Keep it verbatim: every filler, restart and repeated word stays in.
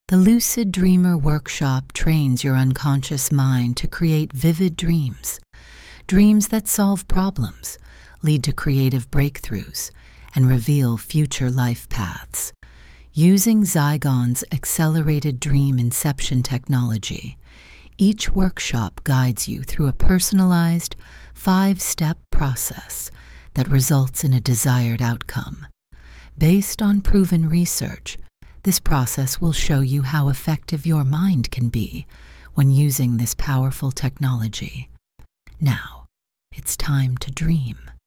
The Lucid Dreamer Workshop trains your unconscious mind to create vivid dreams, dreams that solve problems, lead to creative breakthroughs, and reveal future life paths. Using Zygon's accelerated dream inception technology, each workshop guides you through a personalized, five-step process that results in a desired outcome. Based on proven research, this process will show you how effective your mind can be when using this powerful technology. Now, it's time to dream.